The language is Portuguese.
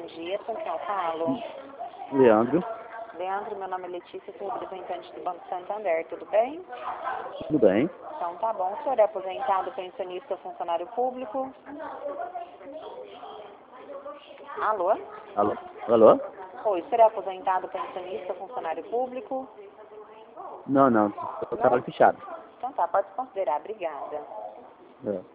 dia, com quem eu falo? Leandro, Leandro, meu nome é Letícia, sou representante do Banco Santander, tudo bem? tudo bem? Então tá bom, o senhor é aposentado, pensionista ou funcionário público? Alô? Alô? Alô? Oi, o senhor é aposentado, pensionista ou funcionário público? Não, eu trabalho fechado. Então tá, pode se considerar, obrigada. É.